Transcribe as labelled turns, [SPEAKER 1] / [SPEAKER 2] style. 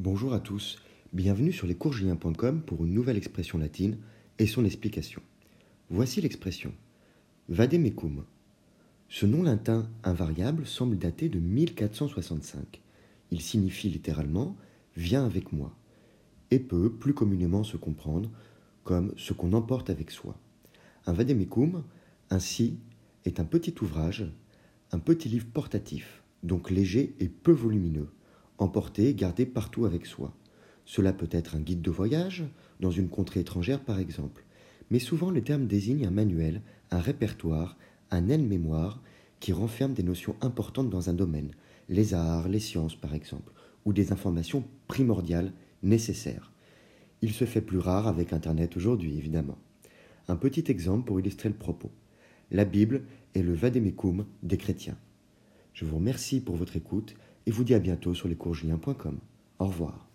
[SPEAKER 1] Bonjour à tous, bienvenue sur lescoursjulien.com pour une nouvelle expression latine et son explication. Voici l'expression vademecum. Ce nom latin invariable semble dater de 1465. Il signifie littéralement « viens avec moi » et peut plus communément se comprendre comme ce qu'on emporte avec soi. Un vademecum, ainsi, est un petit ouvrage, un petit livre portatif, donc léger et peu volumineux, emporté et gardé partout avec soi. Cela peut être un guide de voyage, dans une contrée étrangère par exemple, mais souvent le terme désigne un manuel, un répertoire, un aide-mémoire qui renferme des notions importantes dans un domaine, les arts, les sciences par exemple, ou des informations primordiales nécessaires. Il se fait plus rare avec Internet aujourd'hui, évidemment. Un petit exemple pour illustrer le propos. La Bible est le vademecum des chrétiens. Je vous remercie pour votre écoute et vous dis à bientôt sur lescoursjulien.com. Au revoir.